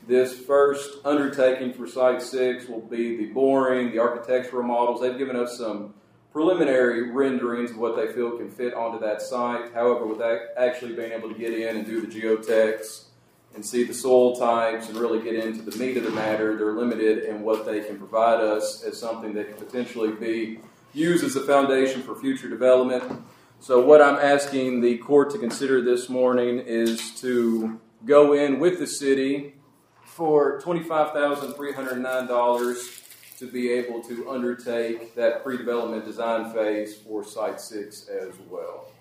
This first undertaking for Site 6 will be the boring, the architectural models. They've given us some preliminary renderings of what they feel can fit onto that site. However, without actually being able to get in and do the geotechs and see the soil types and really get into the meat of the matter, they're limited in what they can provide us as something that could potentially be used as a foundation for future development. So what I'm asking the court to consider this morning is to go in with the city for $25,309 to be able to undertake that pre-development design phase for Site 6 as well.